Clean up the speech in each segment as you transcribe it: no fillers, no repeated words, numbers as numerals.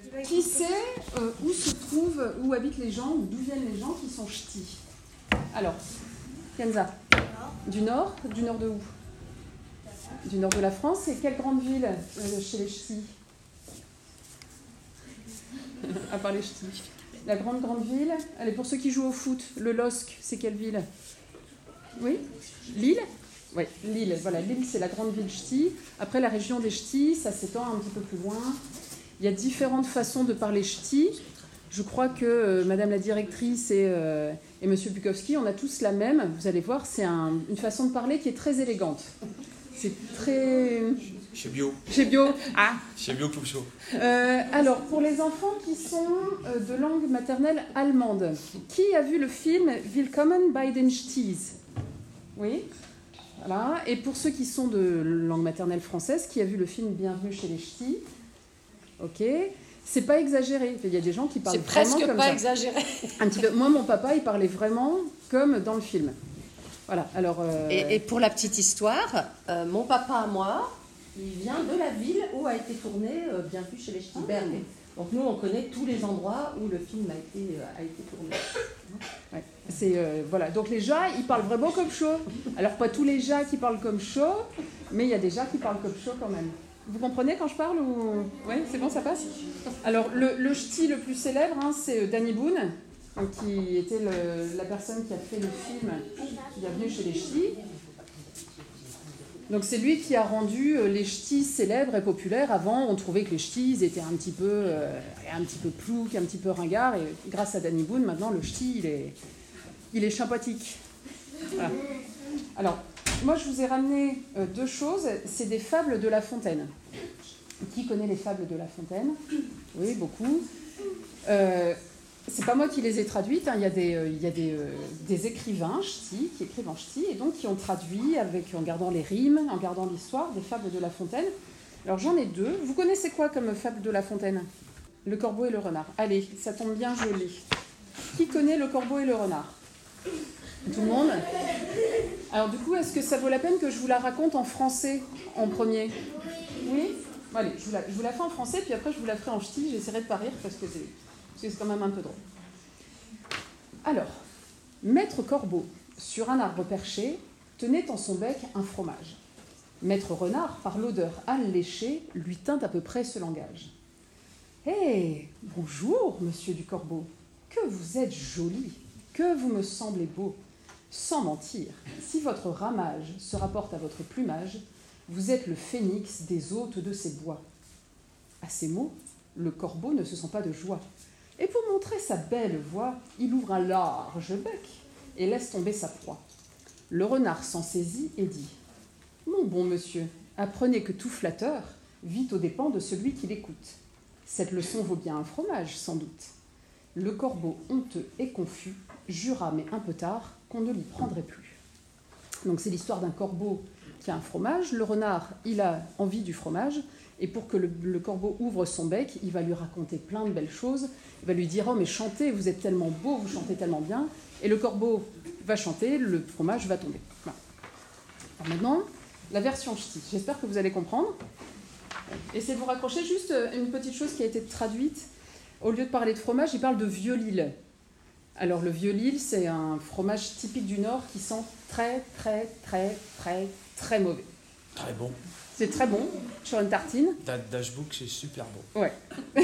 Qui sait où habitent les gens, ou d'où viennent les gens qui sont ch'tis? Alors, Kenza. Du nord de où? Du nord de la France. Et quelle grande ville chez les ch'tis? À part les ch'tis. La grande ville. Allez, pour ceux qui jouent au foot, le LOSC, c'est quelle ville? Oui? Lille? Oui, Lille. Voilà, Lille, c'est la grande ville ch'ti. Après, la région des ch'tis, ça s'étend un petit peu plus loin. Il y a différentes façons de parler ch'ti. Je crois que Madame la directrice et Monsieur Bukowski, on a tous la même. Vous allez voir, c'est une façon de parler qui est très élégante. C'est très... Chez Bio. Chez Bio. Ah. Chez Bio Club Show. Alors, pour les enfants qui sont de langue maternelle allemande, qui a vu le film Willkommen bei den Ch'tis? Oui. Voilà. Et pour ceux qui sont de langue maternelle française, qui a vu le film Bienvenue chez les Ch'tis? Ok. C'est pas exagéré. Il y a des gens qui parlent vraiment comme ça. C'est presque pas exagéré. Un petit peu. Moi, mon papa, il parlait vraiment comme dans le film. Voilà. Alors. Et pour la petite histoire, mon papa à moi, il vient de la ville où a été tourné Bienvenue chez les Ch'tis, Berne. Donc nous, on connaît tous les endroits où le film a été tourné. Ouais. Voilà. Donc les Jats, ils parlent vraiment comme chaud. Alors pas tous les Jats qui parlent comme chaud, mais il y a des Jats qui parlent comme chaud quand même. Vous comprenez quand je parle ou... Oui, c'est bon, ça passe. Alors le ch'ti le plus célèbre, c'est Danny Boone, qui était la personne qui a fait le film Bienvenue chez les Ch'tis. Donc c'est lui qui a rendu les ch'tis célèbres et populaires. Avant, on trouvait que les ch'tis étaient un petit peu ploucs, un petit peu ringards. Et grâce à Danny Boone, maintenant, le ch'ti, il est sympathique. Voilà. Alors, moi, je vous ai ramené deux choses. C'est des fables de La Fontaine. Qui connaît les fables de La Fontaine? Oui, beaucoup. C'est pas moi qui les ai traduites, il y a des écrivains ch'tis qui écrivent en ch'ti et donc qui ont traduit en gardant les rimes, en gardant l'histoire des fables de La Fontaine. Alors j'en ai deux. Vous connaissez quoi comme fable de La Fontaine? Le corbeau et le renard. Allez, ça tombe bien, je l'ai. Qui connaît le corbeau et le renard? Tout le monde? Alors du coup, est-ce que ça vaut la peine que je vous la raconte en français en premier? Oui? Allez, je vous la fais en français, puis après je vous la ferai en ch'ti. J'essaierai de pas rire parce que c'est quand même un peu drôle. Alors, Maître Corbeau, sur un arbre perché, tenait en son bec un fromage. Maître Renard, par l'odeur alléchée, lui tint à peu près ce langage. « Hé, bonjour, monsieur du Corbeau, que vous êtes joli, que vous me semblez beau. Sans mentir, si votre ramage se rapporte à votre plumage, vous êtes le phénix des hôtes de ces bois. » À ces mots, le corbeau ne se sent pas de joie. Et pour montrer sa belle voix, il ouvre un large bec et laisse tomber sa proie. Le renard s'en saisit et dit « Mon bon monsieur, apprenez que tout flatteur vit aux dépens de celui qui l'écoute. Cette leçon vaut bien un fromage, sans doute. » Le corbeau, honteux et confus, jura, mais un peu tard, qu'on ne l'y prendrait plus. Donc c'est l'histoire d'un corbeau qui a un fromage. Le renard, il a envie du fromage. Et pour que le corbeau ouvre son bec, il va lui raconter plein de belles choses. Il va lui dire « Oh, mais chantez, vous êtes tellement beau, vous chantez tellement bien. » Et le corbeau va chanter, le fromage va tomber. Voilà. Alors maintenant, la version ch'ti. J'espère que vous allez comprendre. Essayez de vous raccrocher. Juste une petite chose qui a été traduite. Au lieu de parler de fromage, il parle de vieux-lille. Alors le vieux-lille, c'est un fromage typique du Nord qui sent très, très, très, très, très mauvais. Très bon. C'est très bon, sur une tartine. Dashbook, c'est super bon. Ouais.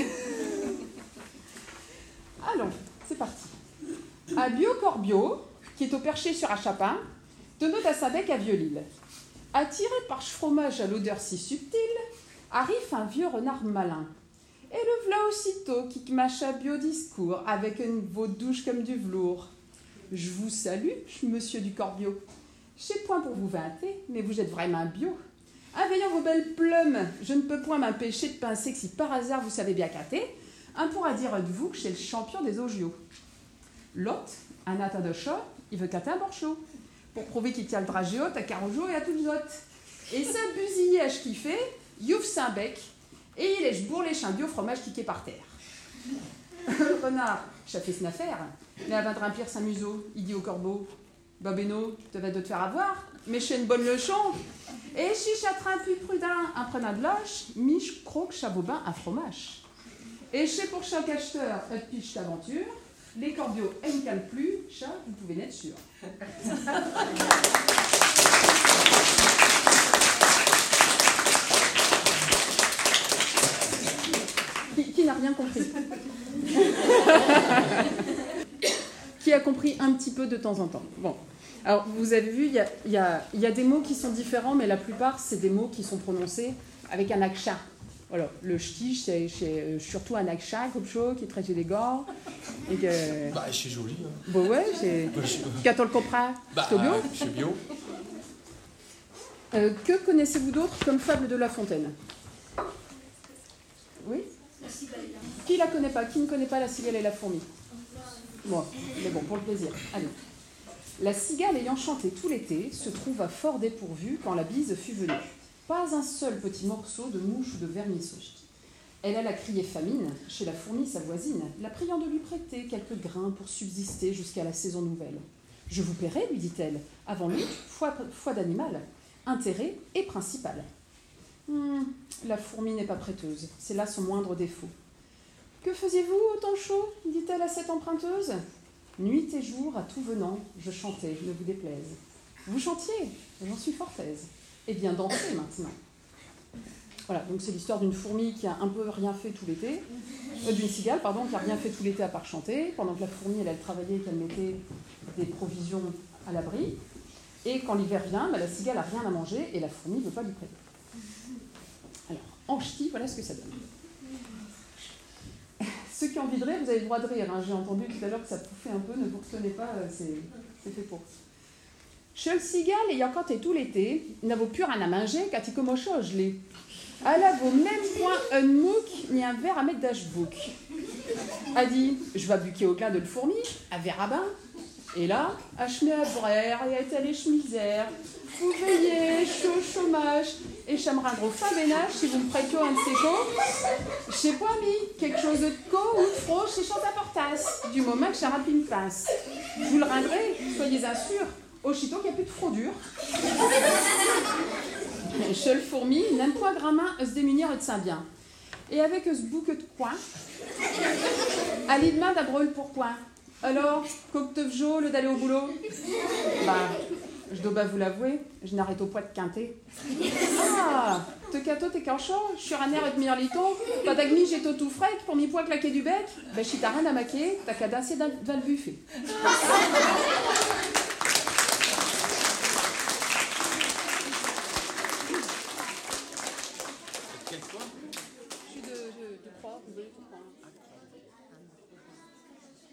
Alors, c'est parti. Un bio corbio, qui est au perché sur un chapin, tenait à sa bec à vieux-lille. Attiré par ce fromage à l'odeur si subtile, arrive un vieux renard malin. Et le v'là aussitôt qui mâche à bio discours, avec une voix douce comme du velours. Je vous salue, monsieur du corbio. Je sais point pour vous vanter, mais vous êtes vraiment bio. En veillant vos belles plumes, je ne peux point m'empêcher de penser que si par hasard vous savez bien cater, on pourra dire de vous que c'est le champion des ogios. L'autre, un atteint de chat, il veut cater un borchot, pour prouver qu'il tient le dragé haute à Carougeau et à toutes autres. Et ça busillage qu'il fait, il ouvre son bec, et il lèche bourre-lèche un bio fromage qui est par terre. Le renard, ça fait une affaire, mais avant de remplir sa museau, il dit au corbeau, « Babeno, tu vas de te faire avoir, mais j'ai une bonne leçon. Et si j'attrape plus prudent en prenant de l'âge, Mich croque chabobin un fromage. Et chez pour chaque acheteur, une pitch d'aventure. Les cordiaux ne calent plus, chat, vous pouvez l'être sûr. Qui n'a rien compris? Qui a compris un petit peu de temps en temps. Bon. Alors, vous avez vu, il y a des mots qui sont différents, mais la plupart, c'est des mots qui sont prononcés avec un accent. Voilà, le ch'ti, c'est surtout un accent comme ça, qui traite les gars. Et que... Bah, c'est joli. Hein. Bon, ouais, c'est... Quand on le comprend, Bah, c'est bio. c'est bio. Que connaissez-vous d'autre comme fable de La Fontaine? Oui? Qui la connaît pas? Qui ne connaît pas la cigale et la fourmi? Moi, mais bon, pour le plaisir. Allez. La cigale ayant chanté tout l'été se trouva fort dépourvue quand la bise fut venue. Pas un seul petit morceau de mouche ou de vermisseau. Elle alla crier famine chez la fourmi sa voisine, la priant de lui prêter quelques grains pour subsister jusqu'à la saison nouvelle. « Je vous paierai, lui dit-elle, avant lutte, foi d'animal, intérêt et principal. La fourmi n'est pas prêteuse, c'est là son moindre défaut. « Que faisiez-vous au temps chaud dit-elle à cette emprunteuse. Nuit et jour, à tout venant, je chantais, ne vous déplaise. Vous chantiez, j'en suis fort aise. Et bien dansez maintenant. » Voilà, donc c'est l'histoire d'une fourmi qui a un peu rien fait tout l'été, d'une cigale, pardon, qui a rien fait tout l'été à part chanter, pendant que la fourmi, elle travaillait et qu'elle mettait des provisions à l'abri. Et quand l'hiver vient, bah, la cigale n'a rien à manger et la fourmi ne veut pas lui prêter. Alors, en ch'ti, voilà ce que ça donne. Ceux qui ont envie de rire, vous avez le droit de rire. Hein. J'ai entendu tout à l'heure que ça pouffait un peu, ne vous retenez pas, c'est fait pour. Chez le cigale, ayant canté tout l'été, n'a vaut plus rien à manger, quand il commence à geler. Elle a vaut même point un mouc, ni un verre à mettre d'ashbook. A dit, je vais buquer au clin de le fourmi, un verre à bain. Et là, à chemin à brère, et à étaler chemisère. Vous veillez, chaud chômage, et j'aimerais gros fin ménage si vous me prêtiez un de ces cons. Je sais pas, mis quelque chose de co ou de froid, c'est chante à portasse, du moment que ça rapide passe. Je vous le rinderai, soyez assurés, aussitôt qu'il n'y a plus de froidure. Chez le fourmi, n'aime pas grand main se démunir et de Saint-Bien. Et avec ce bouquet de coin, à l'idemain d'abreul pour coin. Alors, coque-teuf jaune d'aller au boulot? Bah, je dois vous l'avouer, je n'arrête au poids de quinter. Ah, te cato t'es canchon, je suis un air et demi liton, pas d'agmi j'ai tout frais pour mi poids claquer du bec, ben si t'as rien à maquiller, t'as qu'à danser dans le buffet. Quel quoi? Je suis de Croix, vous voulez tout prendre.